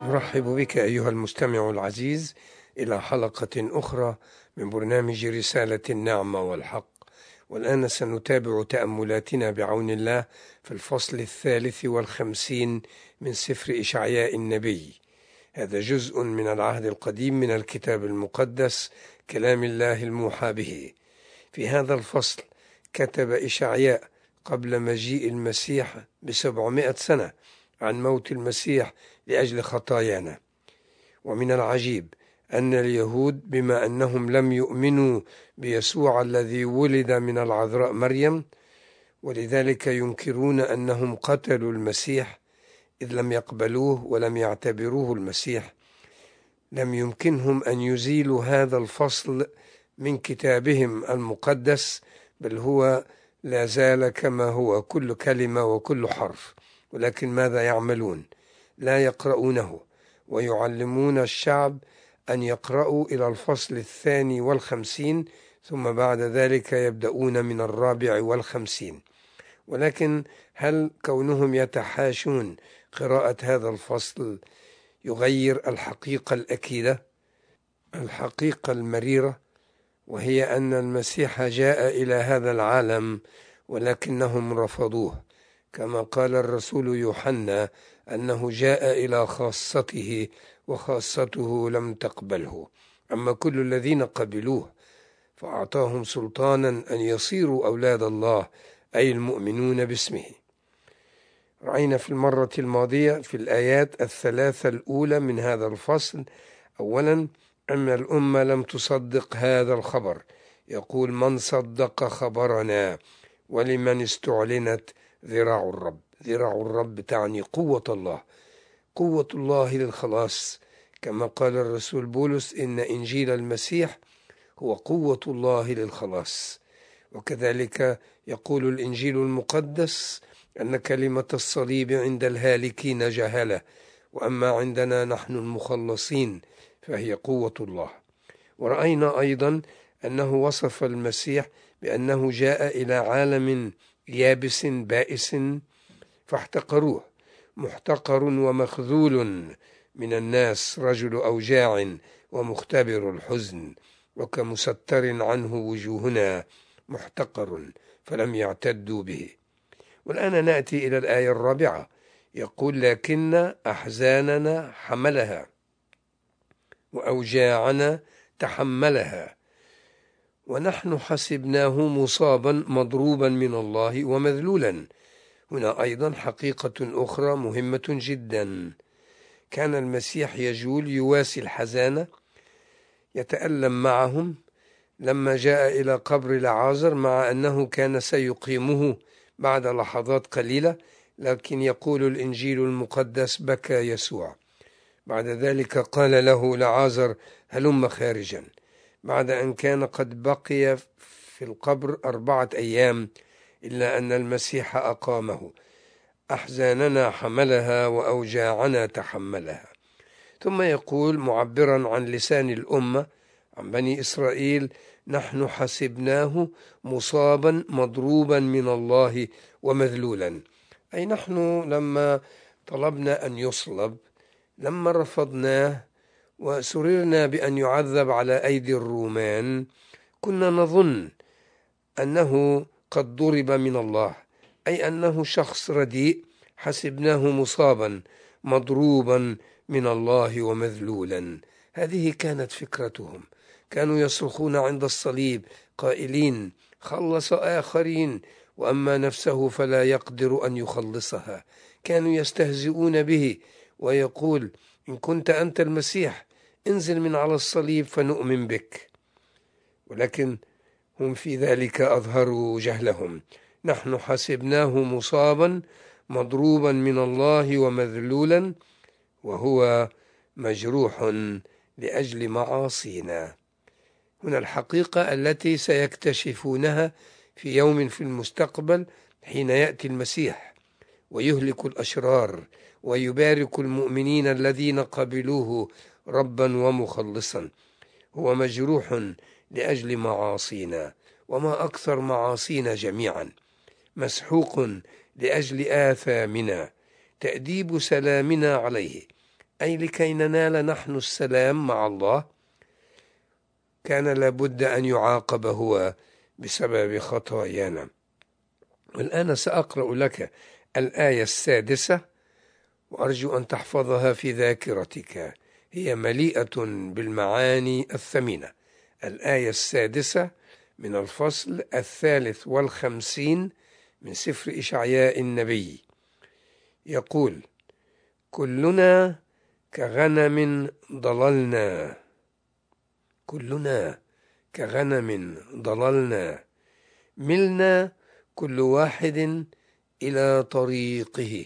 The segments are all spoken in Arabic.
نرحب بك أيها المستمع العزيز إلى حلقة أخرى من برنامج رسالة النعمة والحق. والآن سنتابع تأملاتنا بعون الله في الفصل 53 من سفر إشعياء النبي. هذا جزء من العهد القديم من الكتاب المقدس، كلام الله الموحى به. في هذا الفصل كتب إشعياء قبل مجيء المسيح ب700 سنة عن موت المسيح لأجل خطايانا. ومن العجيب أن اليهود بما أنهم لم يؤمنوا بيسوع الذي ولد من العذراء مريم، ولذلك ينكرون أنهم قتلوا المسيح إذ لم يقبلوه ولم يعتبروه المسيح. لم يمكنهم أن يزيلوا هذا الفصل من كتابهم المقدس، بل هو لا زال كما هو، كل كلمة وكل حرف. ولكن ماذا يعملون؟ لا يقرؤونه، ويعلمون الشعب أن يقرأوا إلى الفصل 52، ثم بعد ذلك يبدأون من 54. ولكن هل كونهم يتحاشون قراءة هذا الفصل يغير الحقيقة الأكيدة، الحقيقة المريرة، وهي أن المسيح جاء إلى هذا العالم ولكنهم رفضوه، كما قال الرسول يوحنا أنه جاء إلى خاصته وخاصته لم تقبله، أما كل الذين قبلوه فأعطاهم سلطانا أن يصيروا أولاد الله، أي المؤمنون باسمه. رأينا في المرة الماضية في الآيات الثلاثة الأولى من هذا الفصل أولا أن الأمة لم تصدق هذا الخبر. يقول: من صدق خبرنا ولمن استعلنت ذراع الرب. ذراع الرب تعني قوة الله، قوة الله للخلاص، كما قال الرسول بولس: إن إنجيل المسيح هو قوة الله للخلاص. وكذلك يقول الإنجيل المقدس أن كلمة الصليب عند الهالكين جهلة، وأما عندنا نحن المخلصين فهي قوة الله. ورأينا أيضا أنه وصف المسيح بأنه جاء إلى عالم يابس بائس فاحتقروه، محتقر ومخذول من الناس، رجل أوجاع ومختبر الحزن، وكمستر عنه وجوهنا، محتقر فلم يعتدوا به. والآن نأتي إلى الآية 4، يقول: لكن أحزاننا حملها وأوجاعنا تحملها ونحن حسبناه مصابا مضروبا من الله ومذلولا. هنا أيضا حقيقة أخرى مهمة جدا. كان المسيح يجول يواسي الحزانة، يتألم معهم لما جاء إلى قبر لعازر، مع أنه كان سيقيمه بعد لحظات قليلة، لكن يقول الإنجيل المقدس: بكى يسوع. بعد ذلك قال له لعازر: هلم خارجا، بعد أن كان قد بقي في القبر 4 أيام، إلا أن المسيح أقامه. أحزاننا حملها وأوجاعنا تحملها. ثم يقول معبرا عن لسان الأمة، عن بني إسرائيل: نحن حسبناه مصابا مضروبا من الله ومذلولا. أي نحن لما طلبنا أن يصلب، لما رفضناه وسررنا بأن يعذب على أيدي الرومان، كنا نظن أنه قد ضرب من الله، أي أنه شخص رديء، حسبناه مصابا مضروبا من الله ومذلولا. هذه كانت فكرتهم. كانوا يصرخون عند الصليب قائلين: خلص آخرين وأما نفسه فلا يقدر أن يخلصها. كانوا يستهزئون به، ويقول: إن كنت أنت المسيح انزل من على الصليب فنؤمن بك. ولكن هم في ذلك أظهروا جهلهم. نحن حسبناه مصابا مضروبا من الله ومذلولا، وهو مجروح لأجل معاصينا. هنا الحقيقة التي سيكتشفونها في يوم في المستقبل، حين يأتي المسيح ويهلك الأشرار ويبارك المؤمنين الذين قبلوه ربا ومخلصا. هو مجروح لأجل معاصينا، وما أكثر معاصينا جميعا، مسحوق لأجل آثامنا، تأديب سلامنا عليه. أي لكي ننال نحن السلام مع الله كان لابد أن يعاقب هو بسبب خطايانا. والآن سأقرأ لك الآية 6 وأرجو أن تحفظها في ذاكرتك، هي مليئة بالمعاني الثمينة. الآية 6 من الفصل 53 من سفر إشعياء النبي، يقول: كلنا كغنم ضللنا، كلنا كغنم ضللنا، ملنا كل واحد إلى طريقه،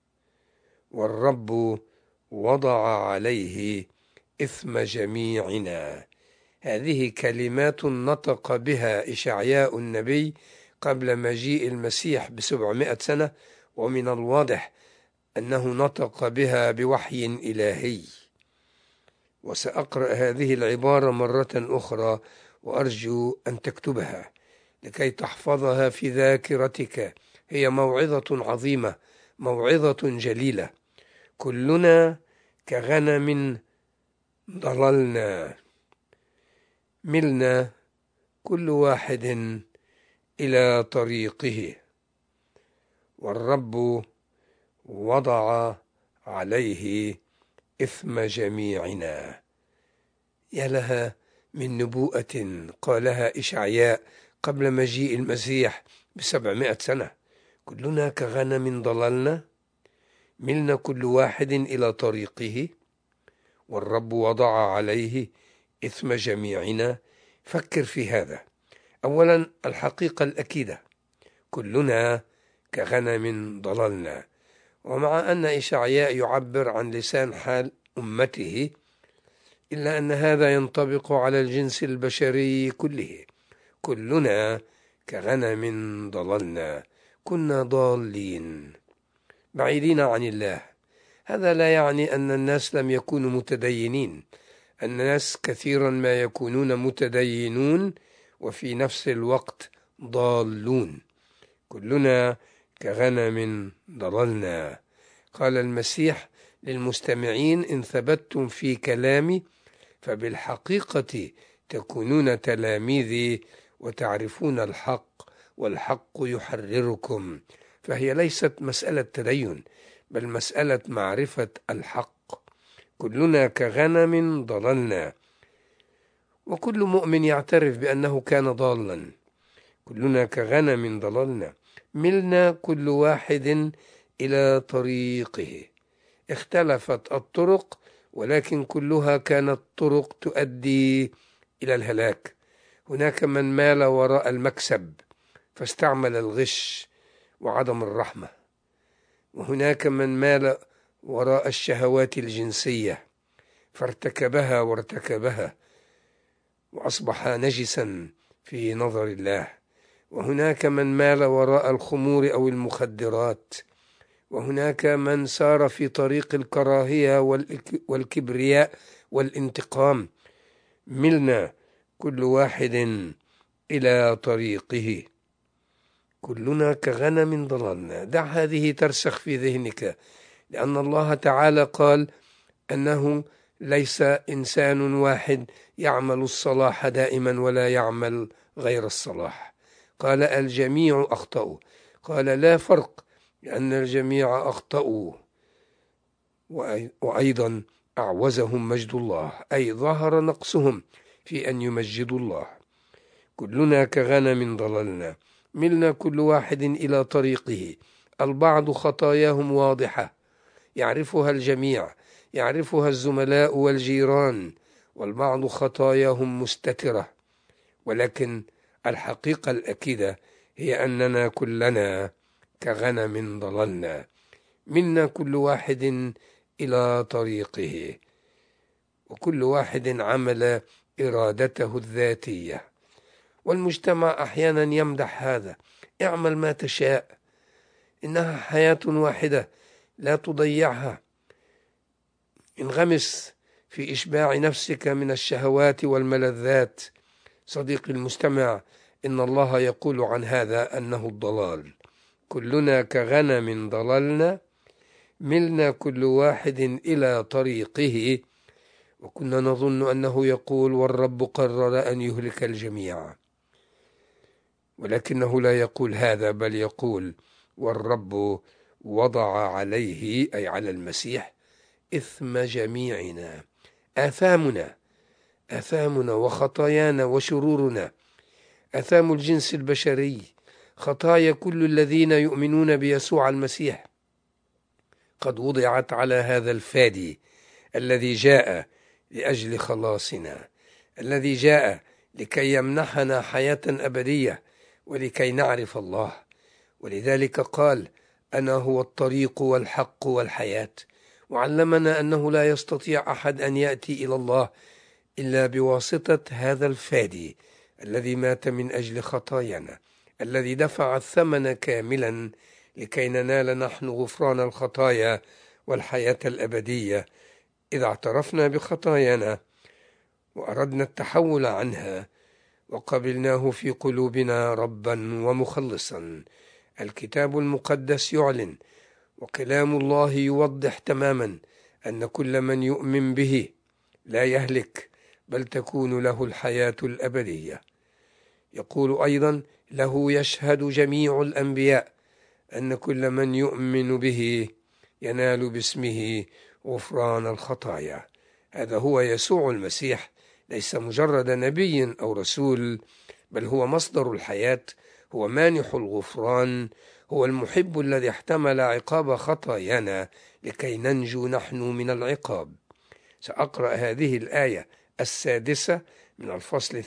والرب وضع عليه إثم جميعنا. هذه كلمات نطق بها إشعياء النبي قبل مجيء المسيح ب700 سنة، ومن الواضح أنه نطق بها بوحي إلهي. وسأقرأ هذه العبارة مرة أخرى وأرجو أن تكتبها لكي تحفظها في ذاكرتك، هي موعظة عظيمة، موعظة جليلة. كلنا كغنم ضللنا، ملنا كل واحد إلى طريقه، والرب وضع عليه إثم جميعنا. يا لها من نبوءة قالها إشعياء قبل مجيء المسيح ب700 سنة. كلنا كغنم ضللنا، ملنا كل واحد إلى طريقه، والرب وضع عليه إثم جميعنا. فكر في هذا. أولا، الحقيقة الأكيدة: كلنا كغنم ضللنا. ومع أن إشعياء يعبر عن لسان حال أمته، إلا أن هذا ينطبق على الجنس البشري كله. كلنا كغنم ضللنا، كنا ضالين بعيدين عن الله. هذا لا يعني أن الناس لم يكونوا متدينين. الناس كثيرا ما يكونون متدينون وفي نفس الوقت ضالون. كلنا كغنم ضللنا. قال المسيح للمستمعين: إن ثبتتم في كلامي فبالحقيقة تكونون تلاميذي وتعرفون الحق، والحق يحرركم. فهي ليست مسألة تدين، بل مسألة معرفة الحق. كلنا كغنم ضللنا، وكل مؤمن يعترف بأنه كان ضالا. كلنا كغنم ضللنا، ملنا كل واحد إلى طريقه. اختلفت الطرق، ولكن كلها كانت طرق تؤدي إلى الهلاك. هناك من مال وراء المكسب فاستعمل الغش وعدم الرحمة، وهناك من مال وراء الشهوات الجنسية فارتكبها وارتكبها وأصبح نجسا في نظر الله، وهناك من مال وراء الخمور أو المخدرات، وهناك من سار في طريق الكراهية والكبرياء والانتقام. ملنا كل واحد إلى طريقه. كلنا كغنم ضللنا. دع هذه ترسخ في ذهنك، لأن الله تعالى قال أنه ليس إنسان واحد يعمل الصلاح دائما ولا يعمل غير الصلاح. قال الجميع أخطأوا. قال لا فرق، لأن الجميع أخطأوا، وأيضا أعوزهم مجد الله، أي ظهر نقصهم في أن يمجدوا الله. كلنا كغنم ضللنا، ملنا كل واحد إلى طريقه. البعض خطاياهم واضحة يعرفها الجميع، يعرفها الزملاء والجيران، والبعض خطاياهم مستترة. ولكن الحقيقة الأكيدة هي أننا كلنا كغنم ضللنا، منا كل واحد إلى طريقه، وكل واحد عمل إرادته الذاتية. والمجتمع أحيانا يمدح هذا: اعمل ما تشاء، إنها حياة واحدة لا تضيعها. انغمس في إشباع نفسك من الشهوات والملذات. صديقي المستمع، إن الله يقول عن هذا أنه الضلال. كلنا كغنم ضللنا، ملنا كل واحد إلى طريقه، وكنا نظن أنه يقول والرب قرر أن يهلك الجميع، ولكنه لا يقول هذا، بل يقول والرب وضع عليه، أي على المسيح، إثم جميعنا، آثامنا وخطايانا وشرورنا، آثام الجنس البشري، خطايا كل الذين يؤمنون بيسوع المسيح قد وضعت على هذا الفادي الذي جاء لأجل خلاصنا، الذي جاء لكي يمنحنا حياة أبدية ولكي نعرف الله. ولذلك قال أنا هو الطريق والحق والحياة، وعلمنا أنه لا يستطيع أحد أن يأتي إلى الله إلا بواسطة هذا الفادي الذي مات من أجل خطايانا، الذي دفع الثمن كاملا لكي ننال نحن غفران الخطايا والحياة الأبدية إذا اعترفنا بخطايانا وأردنا التحول عنها وقبلناه في قلوبنا ربا ومخلصا. الكتاب المقدس يعلن وكلام الله يوضح تماما أن كل من يؤمن به لا يهلك بل تكون له الحياة الأبدية. يقول أيضا له يشهد جميع الأنبياء أن كل من يؤمن به ينال باسمه غفران الخطايا. هذا هو يسوع المسيح، ليس مجرد نبي أو رسول، بل هو مصدر الحياة، هو مانح الغفران، هو المحب الذي احتمل عقاب خطايانا لكي ننجو نحن من العقاب. سأقرأ هذه الآية 6 من الفصل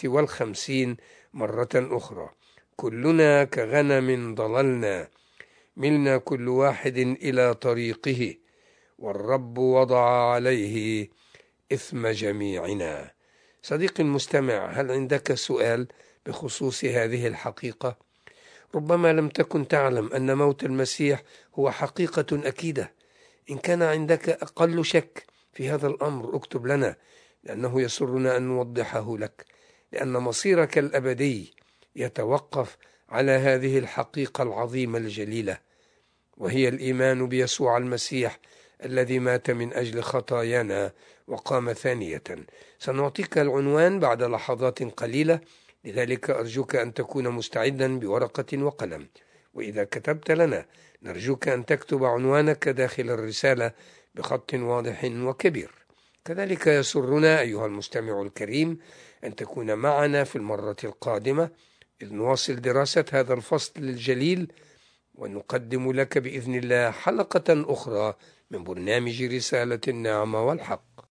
53 مرة أخرى. كلنا كغنم ضللنا، ملنا كل واحد إلى طريقه، والرب وضع عليه إثم جميعنا. صديقي المستمع، هل عندك سؤال بخصوص هذه الحقيقة؟ ربما لم تكن تعلم أن موت المسيح هو حقيقة أكيدة. إن كان عندك أقل شك في هذا الأمر اكتب لنا، لأنه يسرنا أن نوضحه لك، لأن مصيرك الأبدي يتوقف على هذه الحقيقة العظيمة الجليلة، وهي الإيمان بيسوع المسيح الذي مات من أجل خطايانا وقام ثانية. سنعطيك العنوان بعد لحظات قليلة، لذلك أرجوك أن تكون مستعدا بورقة وقلم، وإذا كتبت لنا نرجوك أن تكتب عنوانك داخل الرسالة بخط واضح وكبير. كذلك يسرنا أيها المستمع الكريم أن تكون معنا في المرة القادمة إذ نواصل دراسة هذا الفصل الجليل، ونقدم لك بإذن الله حلقة أخرى من برنامج رسالة النعمة والحق.